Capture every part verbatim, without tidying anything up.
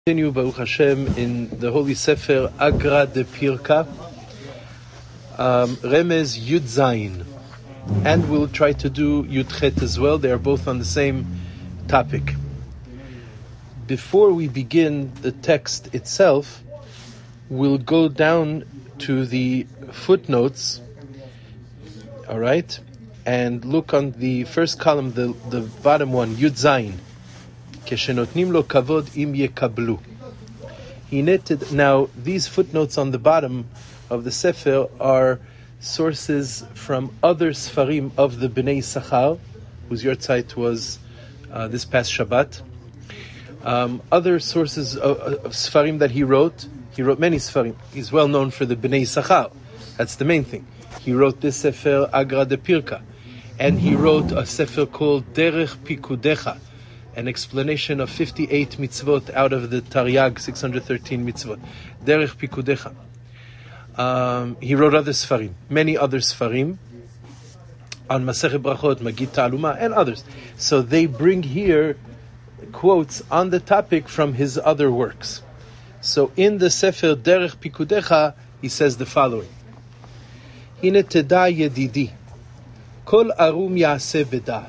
Continue, Baruch Hashem, in the Holy Sefer Agra de Pirka, um, Remez Yud Zayin, and we'll try to do Yud Chet as well. They are both on the same topic. Before we begin the text itself, we'll go down to the footnotes, all right, and look on the first column, the, the bottom one, Yud Zayin. Now, these footnotes on the bottom of the Sefer are sources from other Sfarim of the Bnei Sachar, whose Yortzeit was uh, this past Shabbat. Um, other sources of, of Sfarim that he wrote, he wrote many Sfarim. He's well known for the Bnei Sachar. That's the main thing. He wrote this Sefer Agra de Pirka, and he wrote a Sefer called Derech Pikudecha, an explanation of fifty-eight mitzvot out of the Taryag, six hundred thirteen mitzvot. Derech Pikudecha. Um, he wrote other Sfarim, many other Sfarim, on Masechet Brachot, Magid Ta'aluma, and others. So they bring here quotes on the topic from his other works. So in the Sefer Derech Pikudecha, he says the following. Hine teda yedidi, kol arum ya'aseh b'da'at.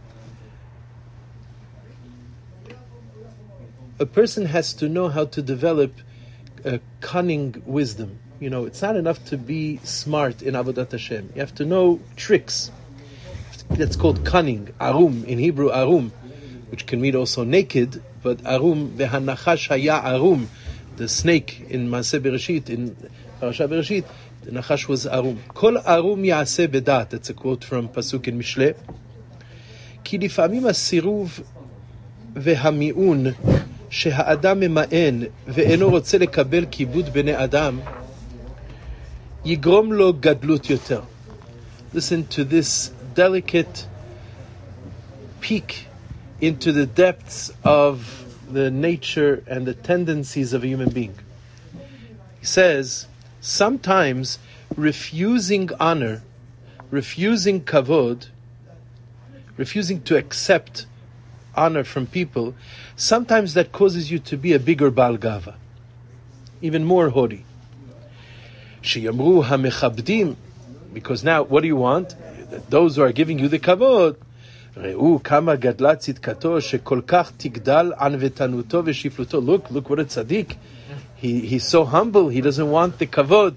A person has to know how to develop a cunning wisdom. You know, it's not enough to be smart in Avodat Hashem. You have to know tricks. That's called cunning. Arum, in Hebrew, arum, which can mean also naked, but arum, v'hanachash haya arum, the snake in Maaseh Bereshit, in Parashat Bereshit, the nachash was arum. Kol arum ya'aseh b'dat. That's a quote from Pasuk in Mishle. Ki lifamim hasiruv v'hami'un שהאדם ממאן ואינו רוצה לקבל כיבוד בני אדם יגרום לו גדלות יותר. Listen to this delicate peek into the depths of the nature and the tendencies of a human being. He says, sometimes refusing honor, refusing kavod, refusing to accept honor from people, sometimes that causes you to be a bigger Baal Gava, even more haughty. Sheyamru hamechabdim, because now what do you want? Those who are giving you the kavod. Re'u kama gadlat tzidkato shekol kach tigdal anvetanuto v'shifluto. Look, look what a tzaddik. He he's so humble. He doesn't want the kavod.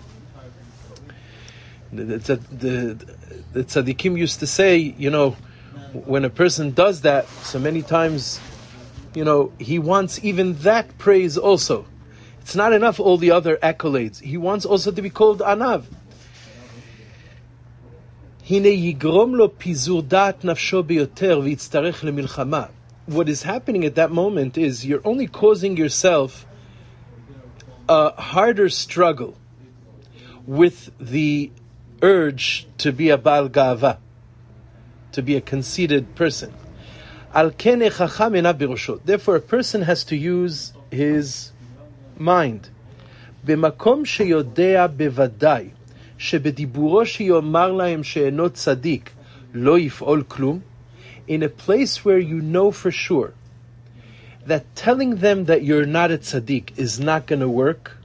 The, the, the, the tzaddikim used to say, you know, when a person does that, so many times, you know, he wants even that praise also. It's not enough all the other accolades. He wants also to be called Anav. What is happening at that moment is you're only causing yourself a harder struggle with the urge to be a Baal Gava, to be a conceited person. Therefore, a person has to use his mind. במקום שיודע בוודאי שבדיבורו שיאמר להם שאינו צדיק לא יפעול כלום, in a place where you know for sure that telling them that you're not a tzaddik is not going to work,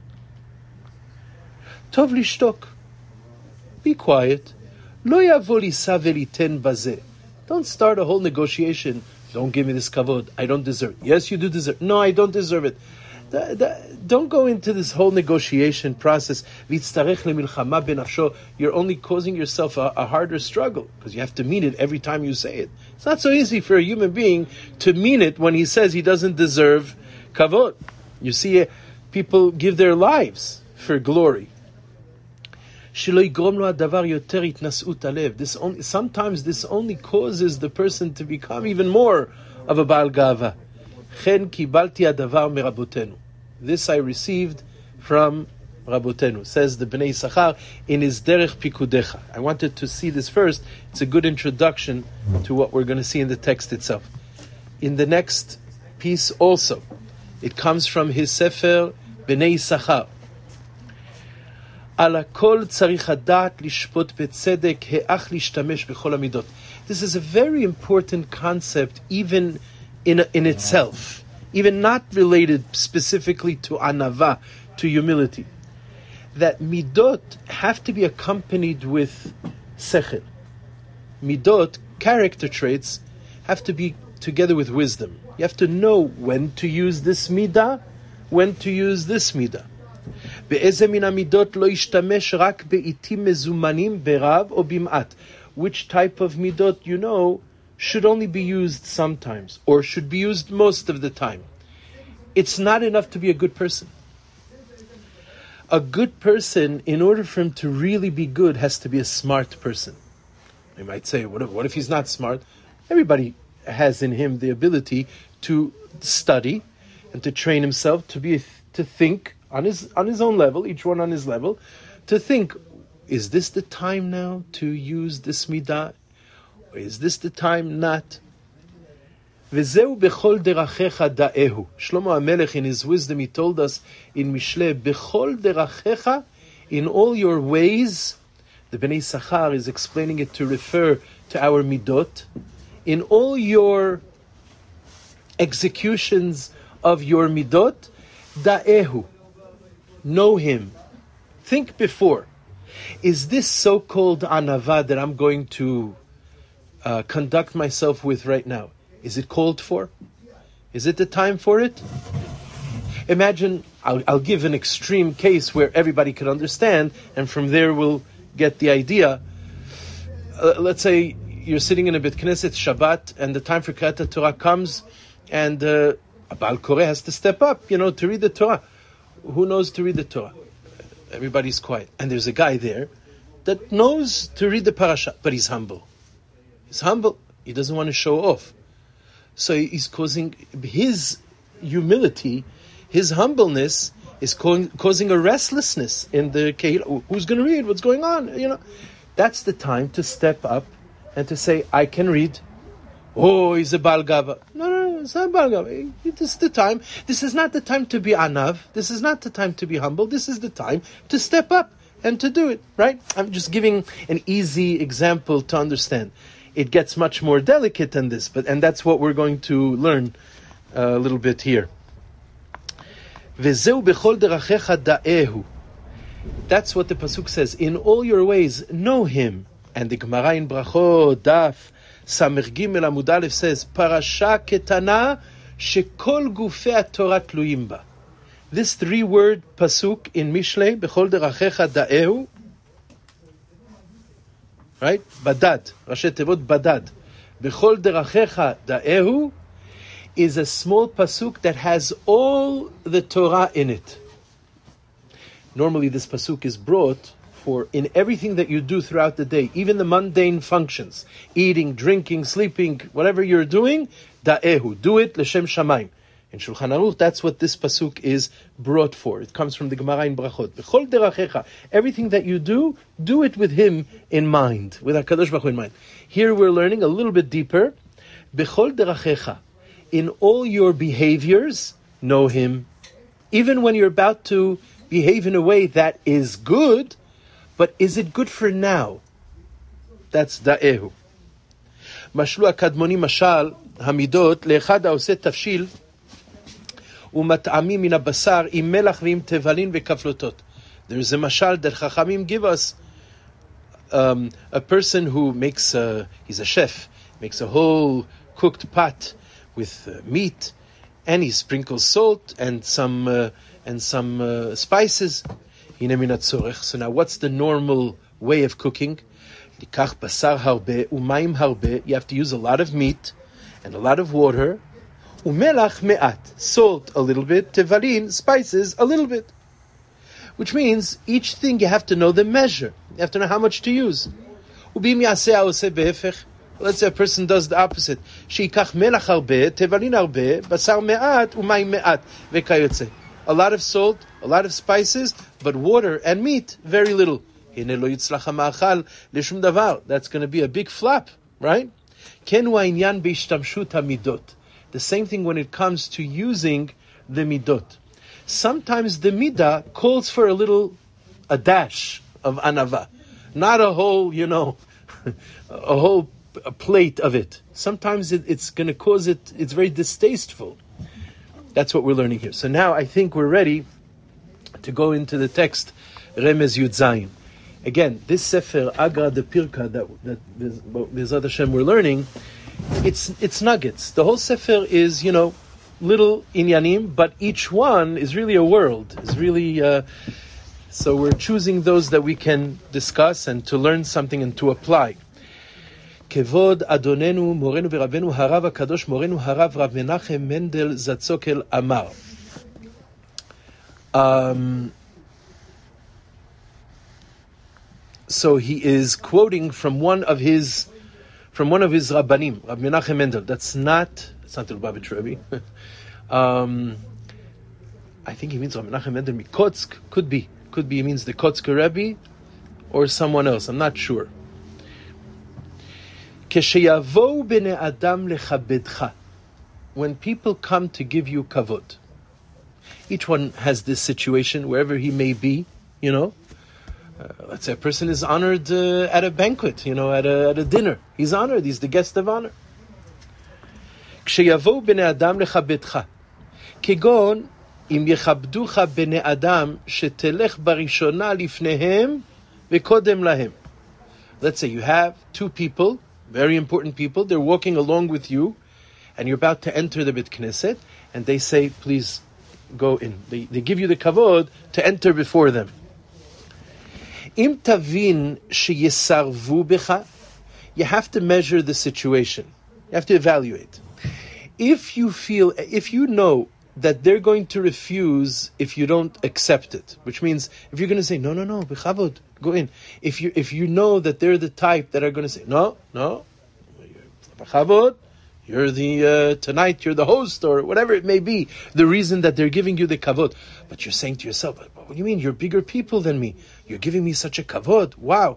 טוב לשתוק. Be quiet. Don't start a whole negotiation. Don't give me this kavod. I don't deserve it. Yes, you do deserve it. No, I don't deserve it. The, the, don't go into this whole negotiation process. You're only causing yourself a, a harder struggle because you have to mean it every time you say it. It's not so easy for a human being to mean it when he says he doesn't deserve kavod. You see, people give their lives for glory. This only, sometimes this only causes the person to become even more of a Baal Gava. This I received from Rabotenu, says the Bnei Sachar in his Derech Pikudecha. I wanted to see this first. It's a good introduction to what we're going to see in the text itself. In the next piece also, it comes from his Sefer Bnei Sachar. This is a very important concept even in in itself. even not related specifically to anava, to humility, that midot have to be accompanied with sechel. Midot, character traits, have to be together with wisdom. You have to know when to use this midah, when to use this midah. Which type of midot, you know, should only be used sometimes, or should be used most of the time. It's not enough to be a good person. A good person, in order for him to really be good, has to be a smart person. You might say, what if, what if he's not smart? Everybody has in him the ability to study and to train himself to be to think on his on his own level, each one on his level, to think, is this the time now to use this midah? Or is this the time not? V'zeu bechol derachecha da'ehu. Shlomo HaMelech, in his wisdom, he told us in Mishle, bechol derachecha, in all your ways. The Bnei Sachar is explaining it to refer to our midot. In all your executions of your midot, da'ehu, know him. Think before. Is this so-called anava that I'm going to uh, conduct myself with right now, is it called for? Is it the time for it? Imagine, I'll, I'll give an extreme case where everybody could understand, and from there we'll get the idea. Uh, let's say you're sitting in a Beit Knesset Shabbat, and the time for Kriyat Torah comes, and uh, a Baal Koreh has to step up, you know, to read the Torah. Who knows to read the Torah? Everybody's quiet. And there's a guy there that knows to read the parasha, but he's humble. He's humble. He doesn't want to show off. So he's causing, his humility, his humbleness is co- causing a restlessness in the Kehillah. Who's going to read? What's going on? You know, that's the time to step up and to say, I can read. Oh, he's a Baal Gava. No, no, no, it's not Baal Gava. This is the time. This is not the time to be anav. This is not the time to be humble. This is the time to step up and to do it, right? I'm just giving an easy example to understand. It gets much more delicate than this, but and that's what we're going to learn uh, a little bit here. Vezeu bechol derachecha da'ehu. That's what the pasuk says. In all your ways, know him. And the Gemara in Brachot, Daf Samech Gimel Amud Aleph says, Parasha ketana shekol gufei Torah tluyim ba. This three-word pasuk in Mishlei, bechol derachecha da'ehu, right? Badad, Rashi Tevot Badad. Bechol derachecha da'ehu is a small pasuk that has all the Torah in it. Normally this pasuk is brought for in everything that you do throughout the day, even the mundane functions, eating, drinking, sleeping, whatever you're doing, da'ehu, do it l'shem shamayim. In Shulchan Aruch, that's what this pasuk is brought for. It comes from the Gemara in Brachot. B'chol derachecha, everything that you do, do it with him in mind, with HaKadosh Baruch Hu in mind. Here we're learning a little bit deeper. B'chol derachecha, in all your behaviors, know him. Even when you're about to behave in a way that is good, but is it good for now? That's da'ehu. Mashlu akadmoni mashal hamidot le'echad ha'oseh tafshil u'mat'amim min ha'basar im melach v'im tevalin v'kaflotot. There's a mashal that Chachamim give us. Um, a person who makes, a, he's a chef, makes a whole cooked pot with uh, meat, and he sprinkles salt and some uh, and some uh, spices. So now what's the normal way of cooking? You have to use a lot of meat and a lot of water. Salt a little bit, tevalin, spices a little bit. Which means each thing you have to know the measure. You have to know how much to use. Let's say a person does the opposite. A lot of salt, a lot of spices, but water and meat, very little. That's going to be a big flop, right? The same thing when it comes to using the midot. Sometimes the midah calls for a little, a dash of anava. Not a whole, you know, a whole plate of it. Sometimes it, it's going to cause it, it's very distasteful. That's what we're learning here. So now I think we're ready to go into the text, Remez Yud Zayin. Again, this Sefer, Agra de Pirka, that, that Bezrat Hashem we're learning, it's it's nuggets. The whole Sefer is, you know, little inyanim, but each one is really a world. It's really, uh, so we're choosing those that we can discuss and to learn something and to apply. Kevod Adonenu Morenu V'Rabenu Harav HaKadosh Morenu Harav Rav Menachem Mendel Zatzokel Amar. Um, so he is quoting from one of his from one of his Rabbanim, Rav Menachem Mendel. That's not it's not the Lubavitch Rebbe. um, I think he means Rav Menachem Mendel Mikotsk. Could be, could be. He means the Kotsk Rebbe or someone else. I'm not sure. When people come to give you kavod, each one has this situation wherever he may be, you know. Uh, let's say a person is honored uh, at a banquet, you know, at a, at a dinner. He's honored, he's the guest of honor. כשיבואו בני אדם לכבדך, כגון אם יכבדוך בני אדם שתלך בראשונה לפניהם וקודם להם. Let's say you have two people, very important people, they're walking along with you, and you're about to enter the Beit Knesset, and they say, please go in. They, they give you the kavod to enter before them. Im tavin sheyesarvu becha, you have to measure the situation. You have to evaluate. If you feel, if you know that they're going to refuse if you don't accept it, which means if you're going to say, no, no, no, bechavod, go in. If you if you know that they're the type that are going to say, no, no, bechavod, you're the, uh, tonight you're the host, or whatever it may be, the reason that they're giving you the kavod. But you're saying to yourself, what do you mean? You're bigger people than me. You're giving me such a kavod. Wow.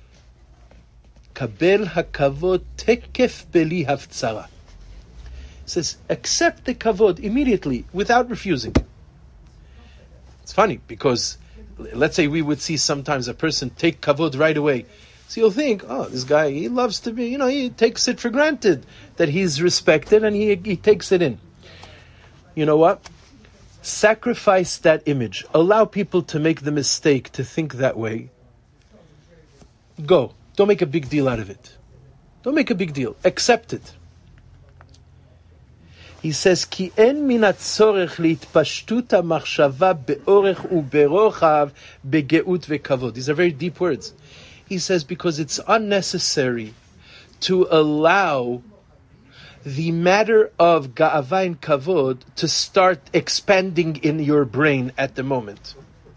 Kabel hakavod tekef beli haftzara. Says, accept the kavod immediately, without refusing. It's funny, because let's say we would see sometimes a person take kavod right away. So you'll think, oh, this guy, he loves to be, you know, he takes it for granted that he's respected and he, he takes it in. You know what? Sacrifice that image. Allow people to make the mistake to think that way. Go. Don't make a big deal out of it. Don't make a big deal. Accept it. He says, "Ki en min hatzorech liitpashtut hamachshava beorech uberochav begeut vekavod." These are very deep words. He says, because it's unnecessary to allow the matter of ga'ava and kavod to start expanding in your brain at the moment.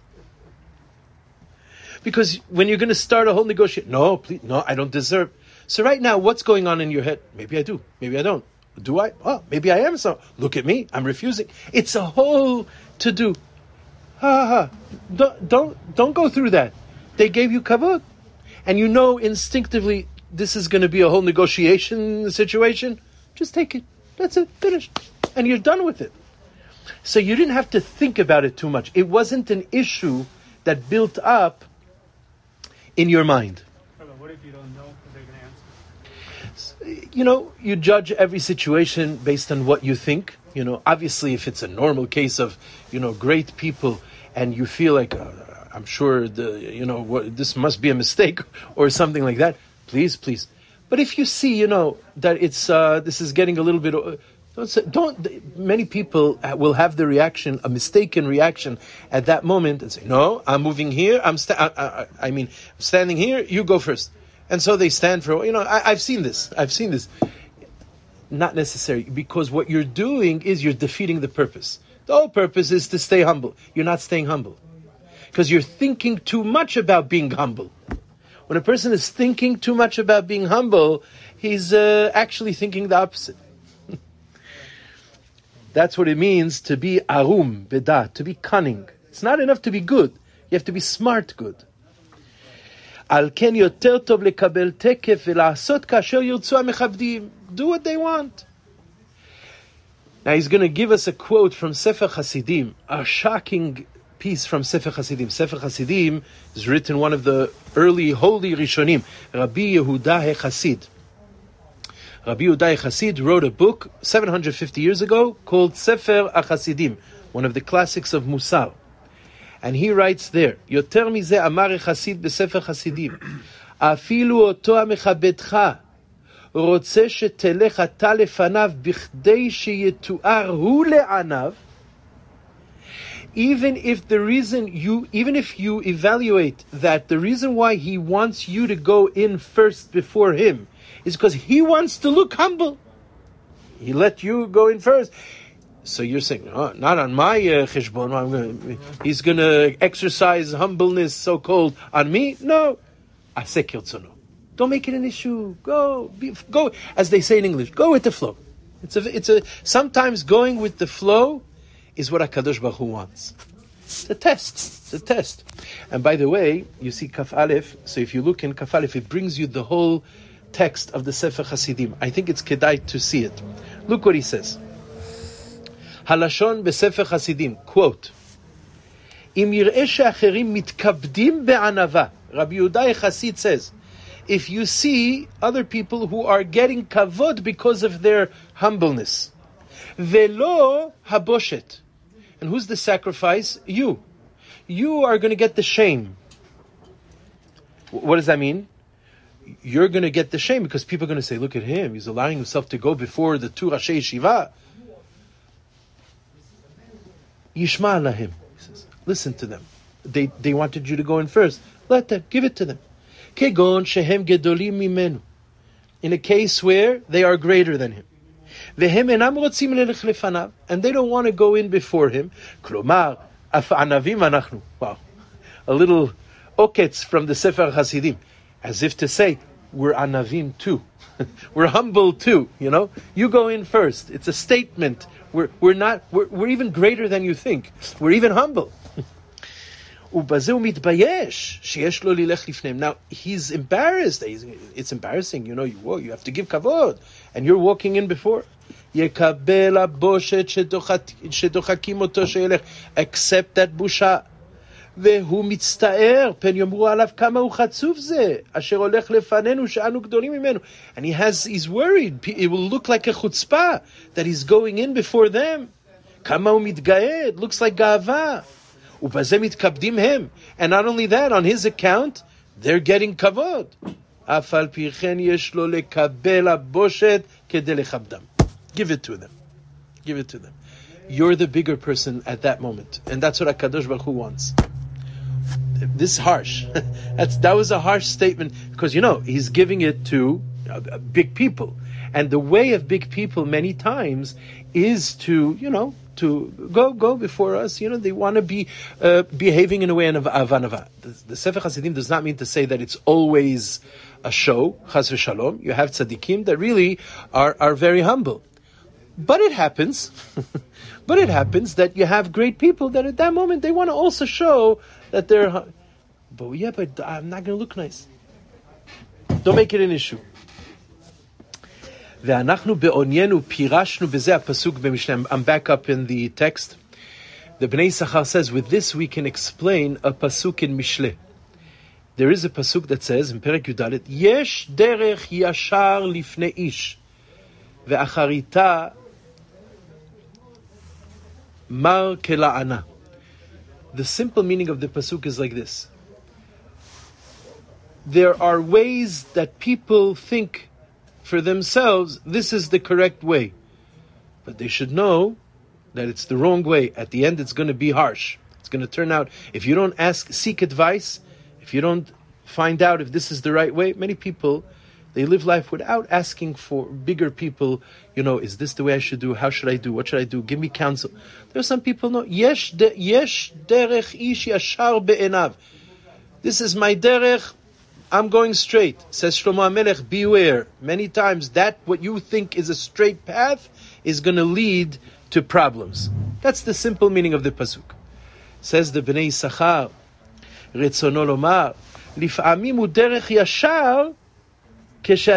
Because when you're going to start a whole negotiation, no, please, no, I don't deserve. So right now, what's going on in your head? Maybe I do, maybe I don't. Do I? Oh, maybe I am. So look at me. I'm refusing. It's a whole to do. Ha ha. Don't don't don't go through that. They gave you kavod, and you know instinctively this is going to be a whole negotiation situation. Just take it. That's it. Finished, and you're done with it. So you didn't have to think about it too much. It wasn't an issue that built up in your mind. What if you don't know what they're going to answer? You know, you judge every situation based on what you think. You know, obviously, if it's a normal case of, you know, great people, and you feel like, uh, I'm sure the, you know, what, this must be a mistake or something like that. Please, please. But if you see, you know, that it's uh, this is getting a little bit, uh, don't, say, don't. Many people will have the reaction, a mistaken reaction at that moment, and say, "No, I'm moving here. I'm, sta- I, I, I mean, I'm standing here. You go first." And so they stand for, you know, I, I've seen this. I've seen this. Not necessary, because what you're doing is you're defeating the purpose. The whole purpose is to stay humble. You're not staying humble, because you're thinking too much about being humble. When a person is thinking too much about being humble, he's uh, actually thinking the opposite. That's what it means to be arum, beda, to be cunning. It's not enough to be good. You have to be smart good. Al ken yoter tov lekabel tekef ve'la'asot kasher yirtzu hamechabdim. Do what they want. Now he's going to give us a quote from Sefer Hasidim, a shocking piece from Sefer Hasidim. Sefer Hasidim is written one of the early holy Rishonim, Rabbi Yehuda HaChassid. Rabbi Yehuda Chassid wrote a book seven hundred fifty years ago called Sefer HaChasidim, one of the classics of Musar. And he writes there, Yoter mizeh amar Chassid b'Sefer Chasidim, afilu oto המכבדך, רוצה שתלך אתה לפניו בכדי שיתואר הוא לעניו. Even if the reason you, even if you evaluate that the reason why he wants you to go in first before him is because he wants to look humble. He let you go in first. So you're saying, oh, not on my uh, cheshbon. I'm gonna, he's going to exercise humbleness, so-called, on me? No. Aseh kirtzono. Don't make it an issue. Go, be, go, as they say in English, go with the flow. It's a, it's a. Sometimes going with the flow is what HaKadosh Baruch Hu wants. It's a test. It's a test. And by the way, you see Kaf Aleph. So if you look in Kaf Aleph, it brings you the whole text of the Sefer Hasidim. I think it's kedai to see it. Look what he says. Halashon beSefer Hasidim, quote, Im yir'eh she'acherim mitkabdim be'anava. Rabbi Yehuda Chassid says, if you see other people who are getting kavod because of their humbleness, velo haboshet, and who's the sacrifice? You. You are going to get the shame. What does that mean? You're going to get the shame because people are going to say, look at him, he's allowing himself to go before the two Rashi Yeshiva. Yishma lahim, he says, listen to them. They they wanted you to go in first. Let them, give it to them. Kegon shehem gedolim mimenu. In a case where they are greater than him. Vehem enam rotzim lelech lefanav, and they don't want to go in before him. Klomar, af anavim anachnu. Wow. A little oketz from the Sefer Hasidim. As if to say, we're anavim too. We're humble too, you know? You go in first. It's a statement. We're we're not we're, we're even greater than you think. We're even humble. Now he's embarrassed. He's, it's embarrassing, you know. You whoa, you have to give kavod, and you're walking in before. Accept that busha. והוא מצטער, פן יאמרו עליו כמה הוא חצוף זה, אשר הולך לפנינו שאנו גדולים ממנו. And he has, he's worried, it will look like a chutzpah, that he's going in before them. כמה הוא מתגאה, it looks like גאווה. ובזה מתכבדים הם. And not only that, on his account, they're getting כבוד. אף על פי כן יש לו לקבל הבושת כדי לכבדם. Give it to them. Give it to them. You're the bigger person at that moment. And that's what HaKadosh Baruch Hu wants. This is harsh. That's, that was a harsh statement because, you know, he's giving it to uh, big people. And the way of big people many times is to, you know, to go go before us. You know, they want to be uh, behaving in a way of avanava. The, the Sefer Hasidim does not mean to say that it's always a show, chas v'shalom. You have tzaddikim that really are, are very humble. But it happens, but it happens that you have great people that at that moment they want to also show that they're, but yeah, but I'm not going to look nice. Don't make it an issue. ואנחנו בעוניינו פירשנו בזה הפסוק במשנה. I'm back up in the text. The Bnei Sachar says, with this we can explain a pasuk in Mishle. There is a pasuk that says in Perek Yudalet, יש דרך ישר לפני איש, ואחריתה mar kela'ana. The simple meaning of the pasuk is like this. There are ways that people think for themselves, this is the correct way. But they should know that it's the wrong way. At the end, it's going to be harsh. It's going to turn out, if you don't ask, seek advice, if you don't find out if this is the right way, many people, they live life without asking for bigger people, you know, is this the way I should do? How should I do? What should I do? Give me counsel. There are some people know, yesh derech ish yashar be'enav. This is my derech, I'm going straight. Says Shlomo HaMelech, beware. Many times that what you think is a straight path is going to lead to problems. That's the simple meaning of the pasuk. Says the Bnei Sachar, Retzono lomar, lif'amim hu derech yashar, you hear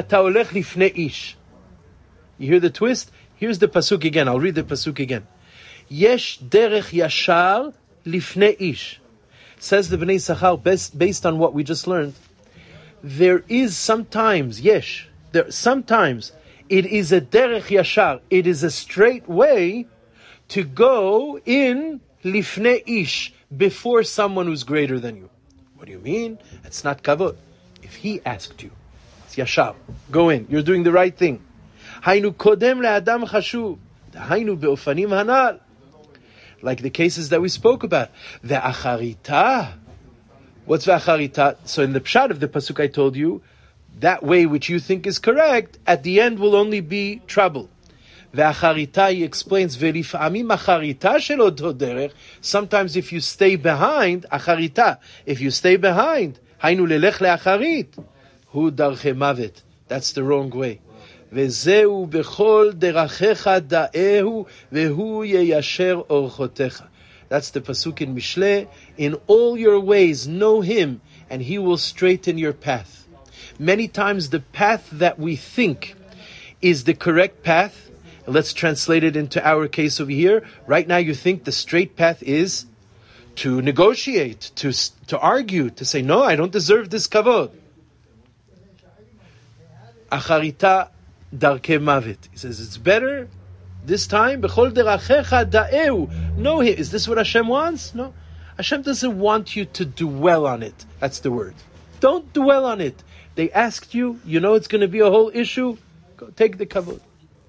the twist? Here's the pasuk again. I'll read the pasuk again. Yesh derech yashar lifnei ish. Says the Bnei Sachar, based, based on what we just learned, there is sometimes, yesh, there sometimes It is a derech yashar. It is a straight way to go in lifnei ish, before someone who's greater than you. What do you mean? It's not kavod. If he asked you, it's yashar. Go in. You're doing the right thing. Hainu kodem le'adam chashuv. Hainu be'ofanim hanal. Like the cases that we spoke about. Ve'acharita. What's ve'acharita? So in the pshat of the pasuk I told you, that way which you think is correct, at the end will only be trouble. Ve'acharita, he explains, ve'lif'amim acharita shelo derech. Sometimes if you stay behind, acharita, if you stay behind, hainu lelech le'acharit, hu darche mavet. That's the wrong way. Ve'zeu bechol derachecha da'ehu, ve'hu yeyasher orchotecha. That's the pasuk in Mishle. In all your ways, know him, and he will straighten your path. Many times the path that we think is the correct path, let's translate it into our case over here. Right now you think the straight path is to negotiate, to to argue, to say, no, I don't deserve this kavod. Acharita darke mavet. He says, it's better this time. Bechol derachecha da'eu. No, is this what Hashem wants? No. Hashem doesn't want you to dwell on it. That's the word. Don't dwell on it. They asked you, you know it's going to be a whole issue. Go take the kavod.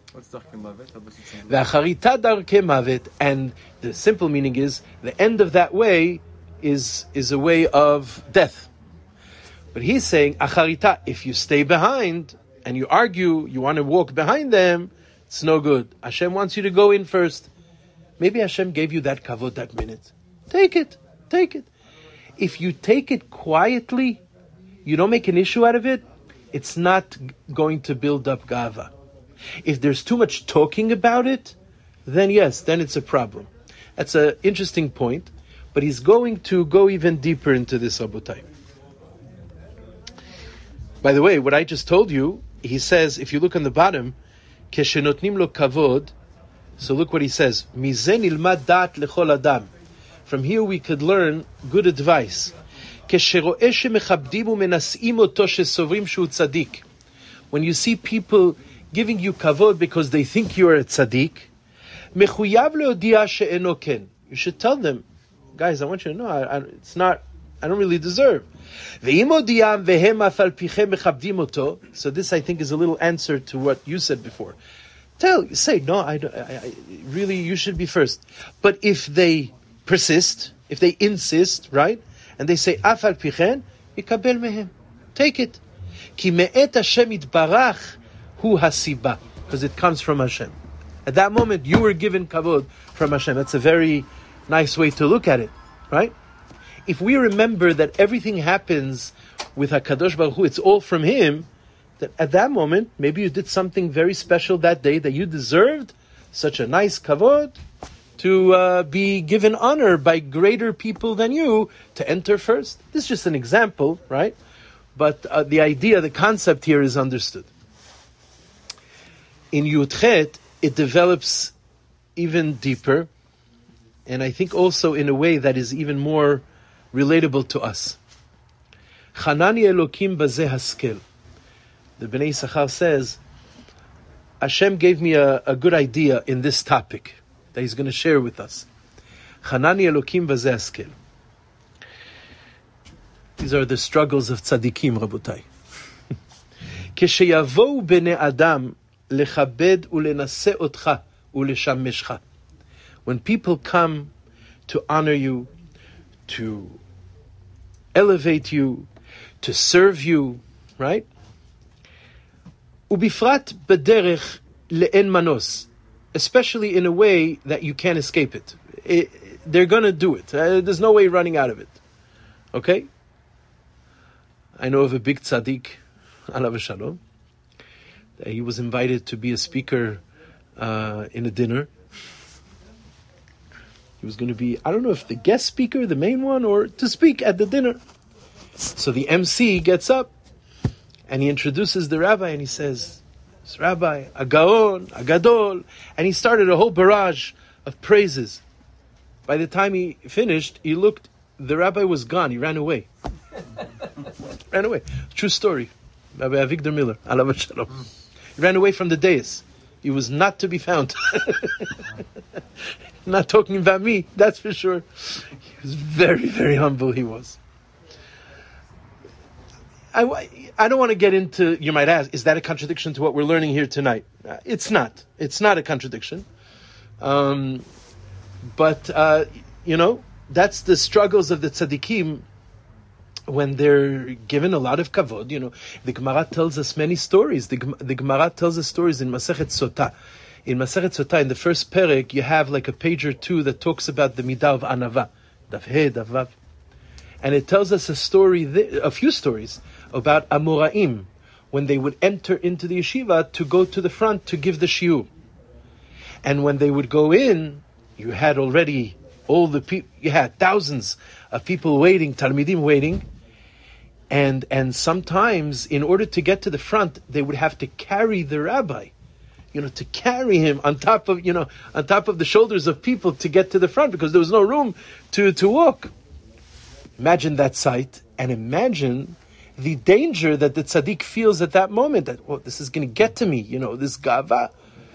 And the simple meaning is the end of that way is is a way of death. But he's saying acharita, if you stay behind and you argue, you want to walk behind them, it's no good. Hashem wants you to go in first. Maybe Hashem gave you that kavod that minute. Take it, take it. If you take it quietly, you don't make an issue out of it, it's not going to build up gava. If there's too much talking about it, then yes, then it's a problem. That's an interesting point, but he's going to go even deeper into this, Rabotai. By the way, what I just told you, he says, if you look on the bottom, Keshenotnim lo kavod, so look what he says, Mizen ilmad dat lechol adam. From here we could learn good advice. Keshero'eh shemechabdim umenas'im oto shesovrim shu tzadik. When you see people giving you kavod because they think you are a tzaddik, mechuyav leodia she'eno ken. You should tell them, guys, I want you to know, I, I, it's not, I don't really deserve. Ve'im odiyam vehem afal pichem mechabdim oto. So this, I think, is a little answer to what you said before. Tell, say, no, I, I, I really, you should be first. But if they persist, if they insist, right, and they say afal pichen, yikabel mehem, take it. Ki me'et Hashem itbarach hu hasiba, because it comes from Hashem. At that moment, you were given kavod from Hashem. That's a very nice way to look at it, right? If we remember that everything happens with HaKadosh Baruch Hu, it's all from Him, that at that moment, maybe you did something very special that day that you deserved such a nice kavod to uh, be given honor by greater people than you to enter first. This is just an example, right? But uh, the idea, the concept here is understood. In Yud Chet, it develops even deeper, and I think also in a way that is even more relatable to us. Chanani Elokim bazeh haskel. The Bnei Yisachar says, Hashem gave me a, a good idea in this topic that He's going to share with us. Chanani Elokim bazeh haskel. These are the struggles of tzaddikim, Rabotai. Kesheyavou bnei Adam lechabed ulenase otcha uleshameshcha. When people come to honor you, to elevate you, to serve you, right? Ubifrat bederech le'en manos, especially in a way that you can't escape it. it they're going to do it. Uh, there's no way running out of it. Okay? I know of a big tzaddik, alav shalom. He was invited to be a speaker uh, in a dinner. He was going to be, I don't know if the guest speaker, the main one, or to speak at the dinner. So the M C gets up and he introduces the rabbi and he says, Rabbi, Agaon, Agadol. And he started a whole barrage of praises. By the time he finished, he looked, the rabbi was gone. He ran away. ran away. True story. Rabbi Avigdor Miller, alav shalom. He ran away from the dais. He was not to be found. Not talking about me, that's for sure. He was very, very humble, he was. I, I don't want to get into, you might ask, is that a contradiction to what we're learning here tonight? Uh, it's not. It's not a contradiction. Um, but, uh, you know, that's the struggles of the tzaddikim when they're given a lot of kavod. You know, the Gemara tells us many stories. The, the Gemara tells us stories in Masechet Sotah. In Masechet Sotah, in the first perek, you have like a page or two that talks about the midah of anava. Daf he, daf vav. And it tells us a story, th- a few stories, about Amoraim, when they would enter into the yeshiva to go to the front to give the shiur. And when they would go in, you had already all the people, you had thousands of people waiting, Talmidim waiting, and and sometimes, in order to get to the front, they would have to carry the rabbi, you know, to carry him on top of, you know, on top of the shoulders of people to get to the front, because there was no room to, to walk. Imagine that sight, and imagine the danger that the tzaddik feels at that moment, that, well, this is going to get to me, you know, this gava.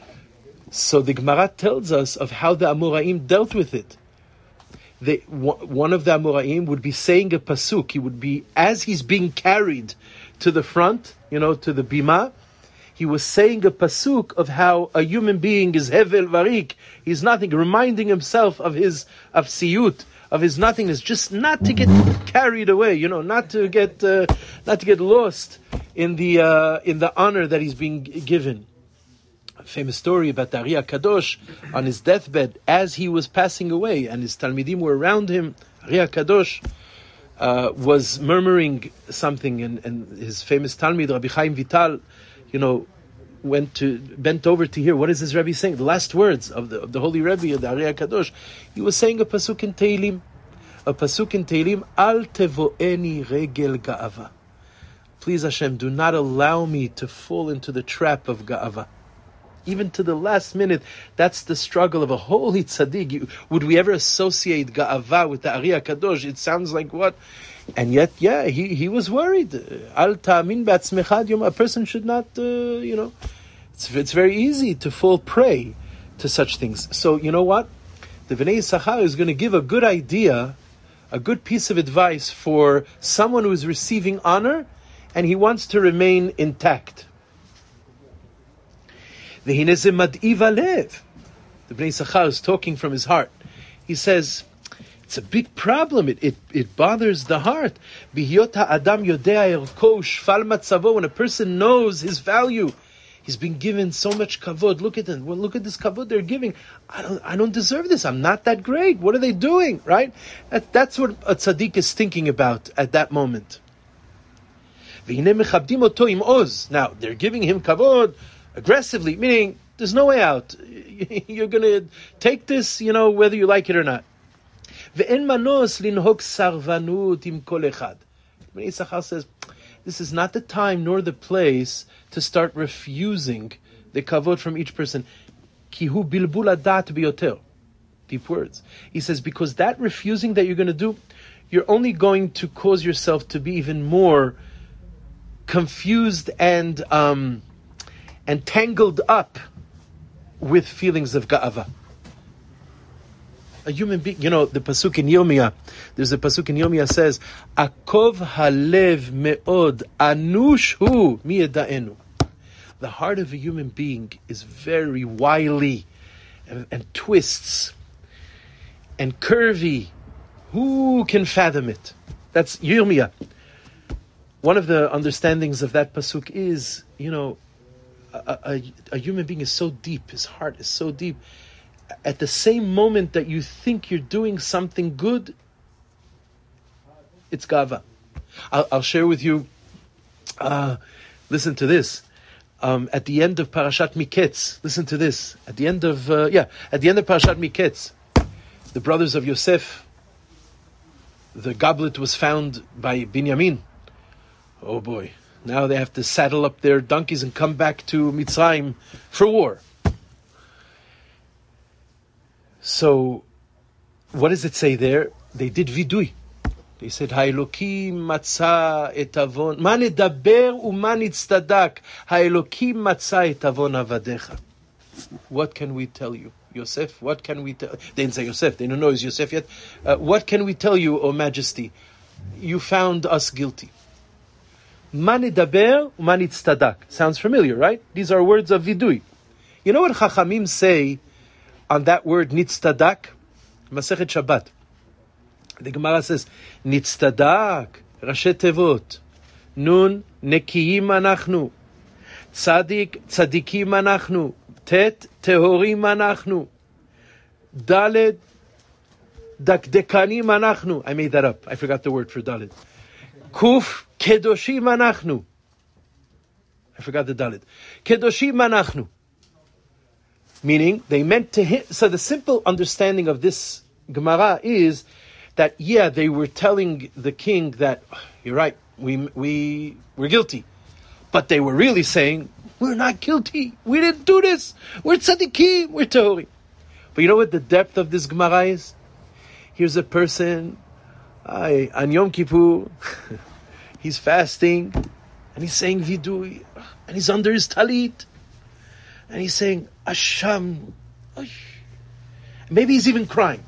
So the Gemara tells us of how the Amoraim dealt with it. They, one of the Amoraim would be saying a pasuk. He would be, as he's being carried to the front, you know, to the bima, he was saying a pasuk of how a human being is hevel varik. He's nothing, reminding himself of his, of siyut, of his nothingness, just not to get carried away, you know, not to get, uh, not to get lost in the, uh, in the honor that he's being given. A famous story about the Ari HaKadosh on his deathbed, as he was passing away, and his Talmidim were around him. Ari HaKadosh uh, was murmuring something, and, and his famous Talmid, Rabbi Chaim Vital, you know, went to bent over to hear what is this Rebbe saying. The last words of the, of the Holy Rebbe of the Ari HaKadosh. He was saying a pasuk in Tehillim, a pasuk in Tehillim. Al tevoeni regel ga'ava. Please Hashem, do not allow me to fall into the trap of ga'ava. Even to the last minute, that's the struggle of a holy tzaddik. You, would we ever associate ga'ava with the Ari HaKadosh? It sounds like what? And yet, yeah, he, he was worried. Al ta'amin ba'atzmecha yom. A person should not, uh, you know, it's, it's very easy to fall prey to such things. So, you know what? The Bnei Yisachar is going to give a good idea, a good piece of advice for someone who is receiving honor, and he wants to remain intact. The Bnei Yisachar is talking from his heart. He says, it's a big problem. It it, it bothers the heart. When a person knows his value, he's been given so much kavod. Look at them. Well, look at this kavod they're giving. I don't I don't deserve this. I'm not that great. What are they doing? Right? That, that's what a tzaddik is thinking about at that moment. Now, they're giving him kavod aggressively, meaning there's no way out. You're going to take this, you know, whether you like it or not. Ve'en manos linhok sarvanut im kol echad. Bnei Yisachar says, this is not the time nor the place to start refusing the kavod from each person. Ki hu bilbul hadat biyoter. Deep words. He says, because that refusing that you're going to do, you're only going to cause yourself to be even more confused and um, and tangled up with feelings of ga'ava. A human being, you know, the pasuk in Yirmiyah, there's a pasuk in Yirmiyah says, Akov halev me'od anush hu miyeda'enu. The heart of a human being is very wily and, and twists and curvy. Who can fathom it? That's Yirmiyah. One of the understandings of that pasuk is, you know, a, a, a human being is so deep, his heart is so deep. At the same moment that you think you're doing something good, it's gava. I'll, I'll share with you, uh, listen to this. Um, at the end of Parashat Miketz, listen to this. At the end of, uh, yeah, at the end of Parashat Miketz, the brothers of Yosef, the goblet was found by Binyamin. Oh boy, now they have to saddle up their donkeys and come back to Mitzrayim for war. So, what does it say there? They did vidui. They said, Haelokim matza et avon, ma nedaber u'ma nitztadak, Haelokim matza et avon avadecha. What can we tell you, Yosef? What can we tell? They didn't say Yosef. They don't know it's Yosef yet. Uh, what can we tell you, O Majesty? You found us guilty. Ma nedaber u'ma nitztadak. Sounds familiar, right? These are words of vidui. You know what Chachamim say on that word nitztadak? Masechet Shabbat. The Gemara says, Nitztadak, Rashi Tevot, Nun, Nekiyim Anachnu, Tzadik, Tzadikim Anachnu, Tet, Tehorim Anachnu, Daled, Dakdekanim Anachnu. I made that up. I forgot the word for Daled. Kuf, Kedoshim Anachnu. I forgot the Daled. Kedoshim Anachnu. Meaning, they meant to hit. So the simple understanding of this Gemara is that, yeah, they were telling the king that, oh, you're right, we we we're guilty. But they were really saying, we're not guilty. We didn't do this. We're tzaddikim. We're tehorim. But you know what the depth of this Gemara is? Here's a person, I, on Yom Kippur, he's fasting, and he's saying vidui, and he's under his talit, and he's saying, Asham. Maybe he's even crying.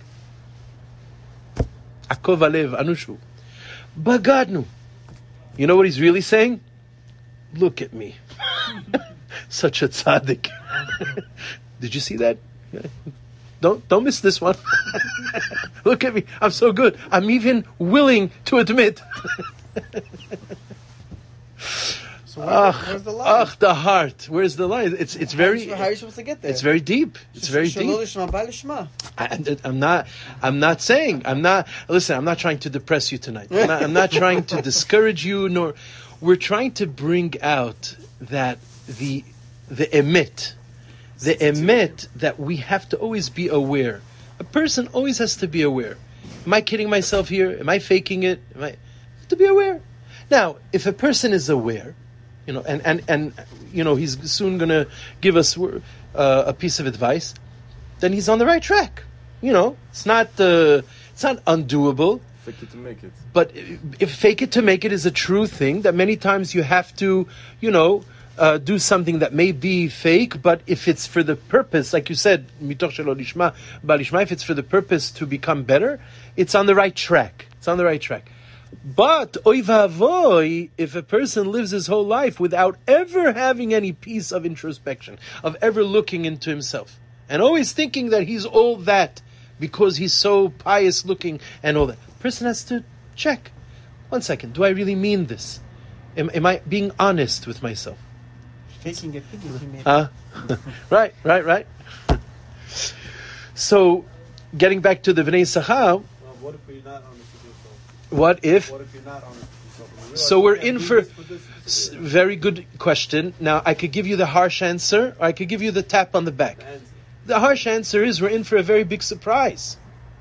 Akov alev anushu. Bagadnu. You know what he's really saying? Look at me. Such a tzaddik. Did you see that? Don't don't miss this one. Look at me. I'm so good. I'm even willing to admit. So where, ach, where's the line? Ach, the heart. Where's the line? It's it's very. How are you supposed to get there? It's very deep. It's very deep. I, I'm not. I'm not saying. I'm not. Listen. I'm not trying to depress you tonight. I'm not, I'm not trying to discourage you. Nor we're trying to bring out that the the emet, the emet that we have to always be aware. A person always has to be aware. Am I kidding myself here? Am I faking it? Am I to be aware? Now, if a person is aware, you know, and and and you know, he's soon going to give us uh, a piece of advice, then he's on the right track. You know, it's not uh, it's not undoable. Fake it to make it. But if fake it to make it is a true thing, that many times you have to, you know, uh, do something that may be fake, but if it's for the purpose, like you said, mitoch shelo lishma, balishma, if it's for the purpose to become better, it's on the right track. It's on the right track. But oy vavoy, if a person lives his whole life without ever having any piece of introspection, of ever looking into himself, and always thinking that he's all that because he's so pious looking and all that, the person has to check. One second, do I really mean this? Am, am I being honest with myself? Faking it, thinking it. Huh? Right, right, right. So, getting back to the Bnei Sachar, Well, what if we're not honest with yourself? what if? What if you're not honest with yourself? We realize So we're you can't in do for this with this, s- this, this. very good question. Now, I could give you the harsh answer, or I could give you the tap on the back. Answer. The harsh answer is we're in for a very big surprise.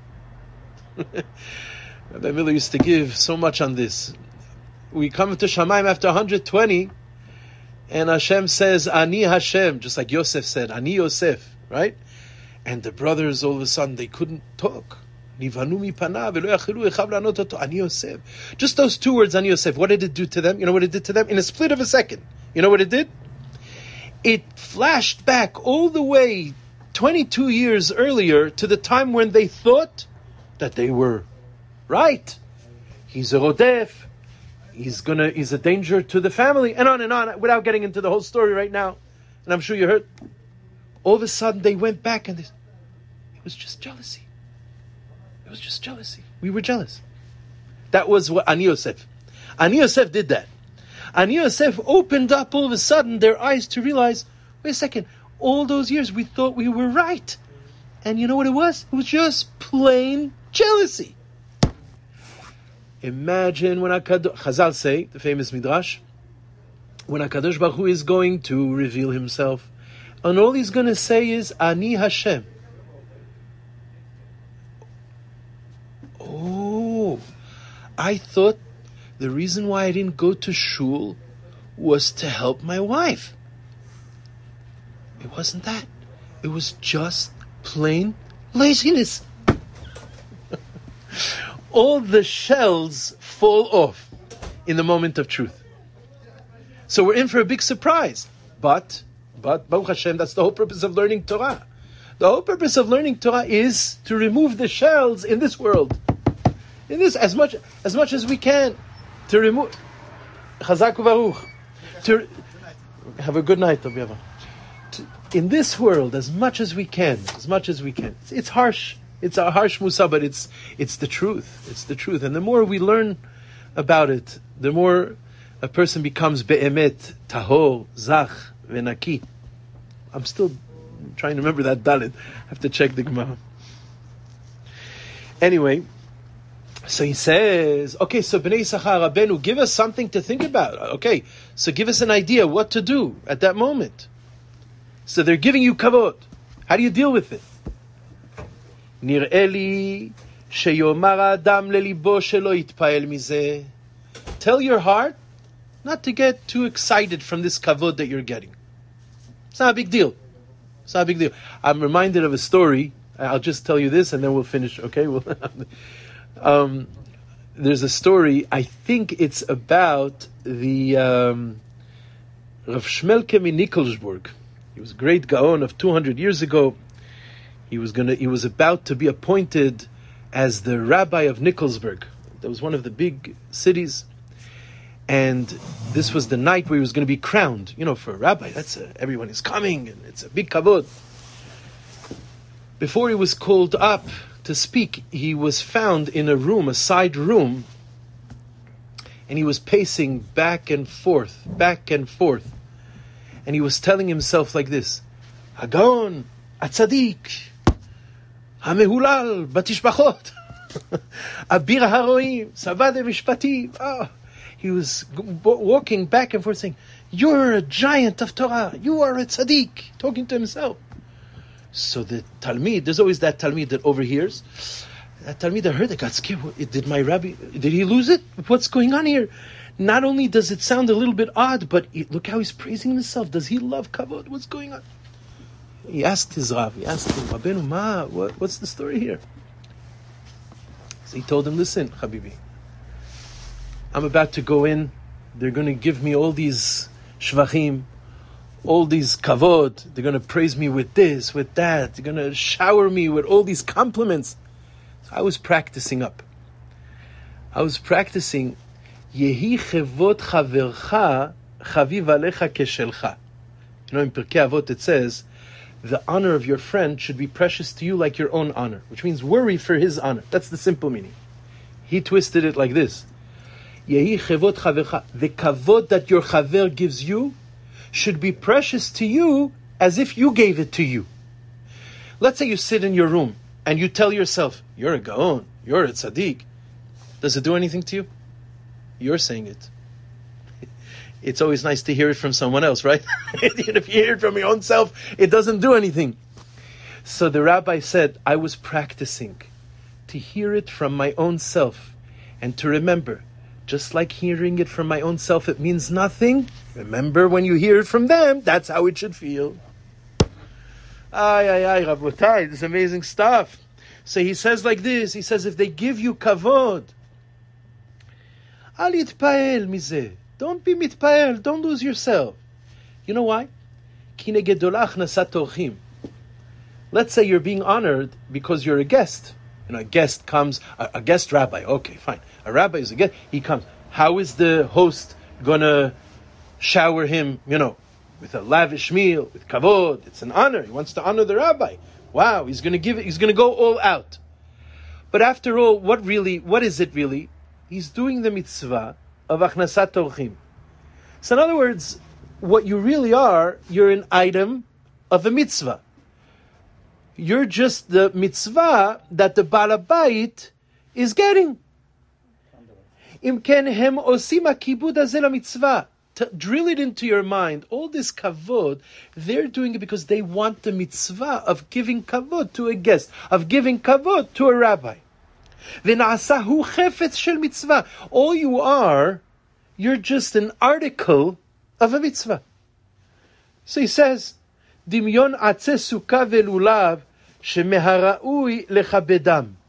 Rabbi Miller used to give so much on this. We come to Shamayim after one hundred twenty, and Hashem says, Ani Hashem, just like Yosef said, Ani Yosef, right? And the brothers, all of a sudden, they couldn't talk. Nivanu mipanav, velo yachilu echav la'anot oto. Ani Yosef. Just those two words, Ani Yosef, what did it do to them? You know what it did to them? In a split of a second. You know what it did? It flashed back all the way twenty-two years earlier to the time when they thought that they were right. He's a rodef. He's gonna. He's a danger to the family, and on and on. Without getting into the whole story right now, and I'm sure you heard. All of a sudden, they went back, and they, it was just jealousy. It was just jealousy. We were jealous. That was what Ani Yosef. Ani Yosef did that. Ani Yosef opened up all of a sudden their eyes to realize, wait a second, all those years we thought we were right. And you know what it was? It was just plain jealousy. Imagine when HaKadosh, Chazal say, the famous Midrash, when HaKadosh Baruch Hu is going to reveal himself, and all he's going to say is, Ani Hashem. Oh, I thought the reason why I didn't go to shul was to help my wife. It wasn't that. It was just plain laziness. all the shells fall off in the moment of truth. So we're in for a big surprise. But, but, Baruch Hashem, that's the whole purpose of learning Torah. The whole purpose of learning Torah is to remove the shells in this world. In this, as much as much as we can. To remove... Chazak u'Baruch. To, have a good night, Tobiava. In this world, as much as we can, as much as we can. It's, it's harsh. It's a harsh musa, but it's it's the truth. It's the truth. And the more we learn about it, the more a person becomes be'emet, tahor, zach, venaki. I'm still trying to remember that dalit. I have to check the Gemara. Anyway, so he says, okay, so Bnei Yisachar Rabbeinu, give us something to think about. Okay, so give us an idea what to do at that moment. So they're giving you kavod. How do you deal with it? נראה לי שיאמר האדם לליבו שלא יתפעל מזה. Tell your heart not to get too excited from this kavod that you're getting. It's not a big deal. It's not a big deal. I'm reminded of a story. I'll just tell you this and then we'll finish. Okay? We'll um, there's a story. I think it's about the um, Rav Shmelke in Nikolsburg. He was a great gaon of two hundred years ago. He was gonna. He was about to be appointed as the rabbi of Nikolsburg. That was one of the big cities, and this was the night where he was going to be crowned. You know, for a rabbi, that's a, everyone is coming, and it's a big kavod. Before he was called up to speak, he was found in a room, a side room, and he was pacing back and forth, back and forth, and he was telling himself like this: Hagon, Atzadik. המהולל בתשבחות, אביר הרועים, סבא דמשפטים. Oh, he was walking back and forth saying, you're a giant of Torah, you are a tzaddik, talking to himself. So the Talmid, there's always that Talmid that overhears. That Talmid that heard it got scared. Did my rabbi, did he lose it? What's going on here? Not only does it sound a little bit odd, but look how he's praising himself. Does he love kavod? What's going on? He asked his Rav, he asked him, Rabbeinu, ma, what, what's the story here? So he told him, listen, Habibi, I'm about to go in, they're going to give me all these shvachim, all these kavod, they're going to praise me with this, with that, they're going to shower me with all these compliments. So I was practicing up. I was practicing, Yehi chevot chavercha chaviv alecha keshelcha. You know, in Pirkei Avot it says, the honor of your friend should be precious to you like your own honor, which means worry for his honor. That's the simple meaning. He twisted it like this. Yehi chevot chavercha. The kavod that your chaver gives you should be precious to you as if you gave it to you. Let's say you sit in your room and you tell yourself, you're a gaon, you're a tzaddik. Does it do anything to you? You're saying it. It's always nice to hear it from someone else, right? If you hear it from your own self, it doesn't do anything. So the rabbi said, I was practicing to hear it from my own self and to remember, just like hearing it from my own self, it means nothing. Remember, when you hear it from them, that's how it should feel. Ay, ay, ay, Rabotai, this is amazing stuff. So he says like this, he says, if they give you kavod, al yitpael mizeh. Don't be mitpael. Don't lose yourself. You know why? Let's say you're being honored because you're a guest. You know, a guest comes, a, a guest rabbi. Okay, fine. A rabbi is a guest. He comes. How is the host gonna shower him, you know, with a lavish meal, with kavod? It's an honor. He wants to honor the rabbi. Wow, he's gonna give it, he's gonna go all out. But after all, what really, what is it really? He's doing the mitzvah of achnasat orchim. So in other words, what you really are, you're an item of a mitzvah. You're just the mitzvah that the Baal Habayit is getting. Im ken hem osim hakibud hazeh lamitzvah. To drill it into your mind, all this kavod, they're doing it because they want the mitzvah of giving kavod to a guest, of giving kavod to a rabbi. V'na'asahu chefetz shel mitzvah. All you are, you're just an article of a mitzvah. So he says, Dimyon atzeh sukkah ve'lulav shemeharaui lechabedam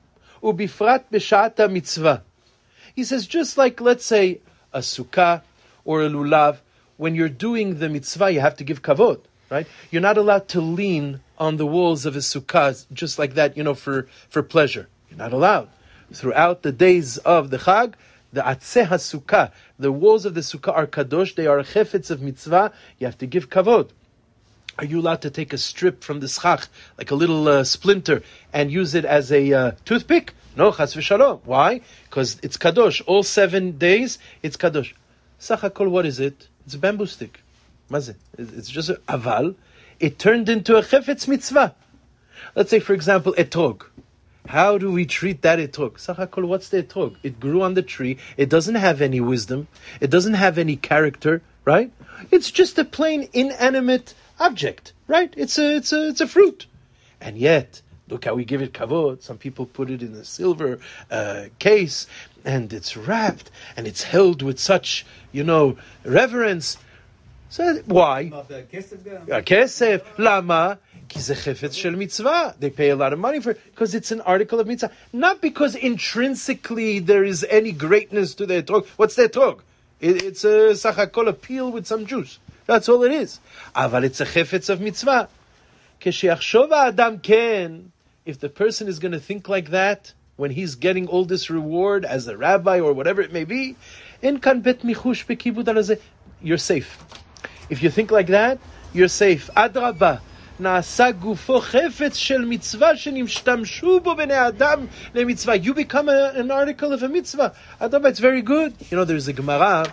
ובפרט בשעת המצווה. He says, just like, let's say, a sukkah or a lulav, when you're doing the mitzvah, you have to give kavod, right? You're not allowed to lean on the walls of a sukkah just like that, you know, for, for pleasure. You're not allowed. Throughout the days of the Chag, the atzeh ha-sukkah, the walls of the sukkah are kadosh, they are a chefetz of mitzvah, you have to give kavod. Are you allowed to take a strip from the schach, like a little uh, splinter, and use it as a uh, toothpick? No, chas v'shalom. Why? Because it's kadosh. All seven days, it's kadosh. Sach hakol, what is it? It's a bamboo stick. Mazeh. It's just a aval. It turned into a chefetz mitzvah. Let's say, for example, etrog. How do we treat that etrog? Sach hakol, what's the etrog? It grew on the tree. It doesn't have any wisdom. It doesn't have any character, right? It's just a plain inanimate object, right? It's a, it's a, it's a fruit. And yet, look how we give it kavod. Some people put it in a silver uh, case, and it's wrapped, and it's held with such, you know, reverence. So why? Kesef, lama, ki ze chefetz shel mitzvah. They pay a lot of money for it because it's an article of mitzvah. Not because intrinsically there is any greatness to the etrog. What's the etrog? It, it's a sachakol, a peel with some juice. That's all it is. Aval it's a chefetz of mitzvah. Kesheachshov ha'adam ken. If the person is going to think like that, when he's getting all this reward as a rabbi or whatever it may be, en kan bet michush bekibud alazeh, you're safe. If you think like that, you're safe. Adraba. Na'asa gufo chefetz shel mitzvah shenimshtamshu bo bnei adam lemitzvah. You become a, an article of a mitzvah. Adraba, it's very good. You know, there's a Gemara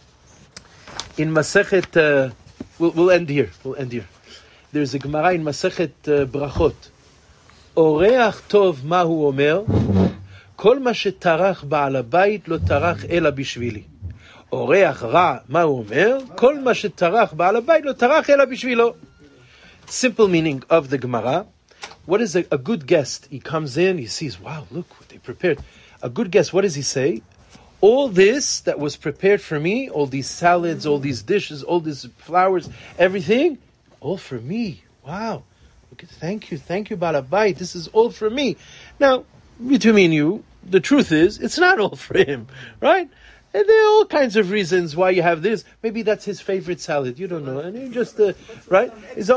in Masechet, uh, we'll, we'll end here, we'll end here. There's a Gemara in Masechet uh, Brachot. Oreach tov mahu omer, kol ma shetarach ba'al habayit lo tarach ela bishvili. Oreach ra mahu omer, kol ma shetarach ba'al habayit lo tarach ela bishvilo. Simple meaning of the Gemara. What is a, a good guest? He comes in, he sees, wow, look what they prepared. A good guest, what does he say? All this that was prepared for me, all these salads, all these dishes, all these flowers, everything, all for me. Wow. Look at, thank you, thank you, Baal Habayit. This is all for me. Now, between me and you, the truth is, it's not all for him, right? And there are all kinds of reasons why you have this. Maybe that's his favorite salad. You don't know. And you just, uh, right? He's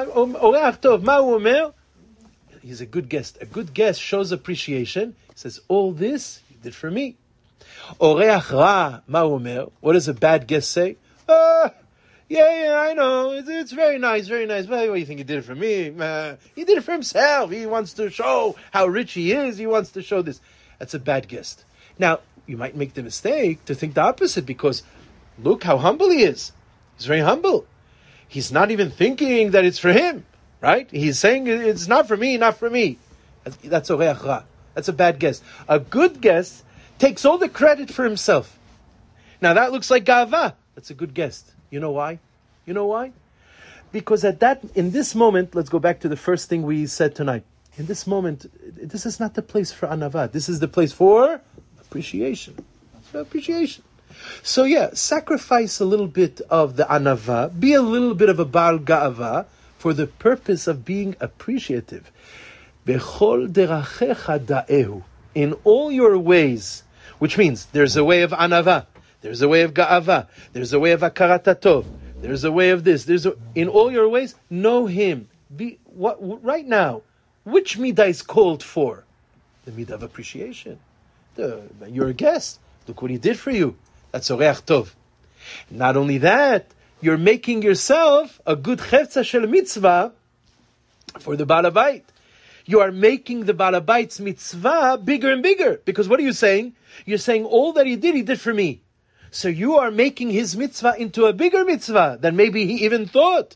a good guest. A good guest shows appreciation. He says, all this you did for me. Oreach ra ma omer. What does a bad guest say? Uh, yeah, yeah, I know. It's, it's very nice, very nice. But what do you think he did it for me? Uh, he did it for himself. He wants to show how rich he is. He wants to show this. That's a bad guest. Now, you might make the mistake to think the opposite because look how humble he is. He's very humble. He's not even thinking that it's for him, right? He's saying it's not for me, not for me. That's oreach ra. That's a bad guest. A good guest takes all the credit for himself. Now that looks like ga'ava. That's a good guest. You know why? You know why? Because at that, in this moment, let's go back to the first thing we said tonight. In this moment, this is not the place for anava. This is the place for appreciation. For appreciation. So yeah, sacrifice a little bit of the anava. Be a little bit of a baal ga'ava for the purpose of being appreciative. Bechol derachecha da'ehu. In all your ways, which means there's a way of anava, there's a way of ga'ava, there's a way of akarat hatov, there's a way of this, there's a, in all your ways, know him. Be what right now, which midah is called for? The midah of appreciation. The, you're a guest. Look what he did for you. That's oreach tov. Not only that, you're making yourself a good chefza shel mitzvah for the Baal Habayit. You are making the Baal Habayit's mitzvah bigger and bigger. Because what are you saying? You're saying all that he did, he did for me. So you are making his mitzvah into a bigger mitzvah than maybe he even thought.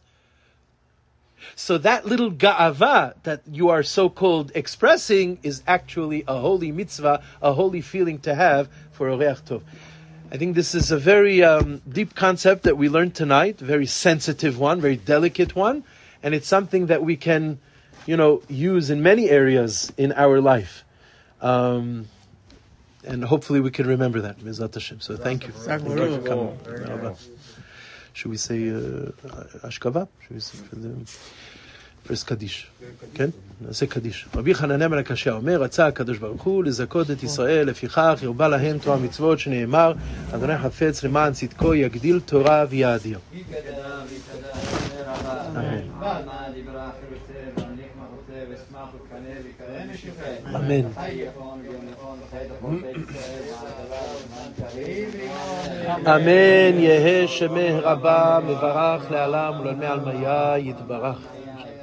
So that little ga'ava that you are so-called expressing is actually a holy mitzvah, a holy feeling to have for oreach tov. I think this is a very um, deep concept that we learned tonight, very sensitive one, very delicate one, and it's something that we can, you know, use in many areas in our life. Um, and hopefully we can remember that. Mizrat Hashem. So thank you. Thank you for coming. Should we say uh, Ashkava? Should we say for the... פרס קדיש, כן? נעשה קדיש. רבי חנניה בן הקשיא אומר, רצה הקדוש ברוך הוא לזכות את ישראל, לפיכך ירבה להם תורה מצוות שנאמר, אדוני חפץ למען צדקו יגדיל תורה ויאדיר. אמן. אמן. יהא שמך רבה מברך לעולם ולעולמי עלמיא יתברך.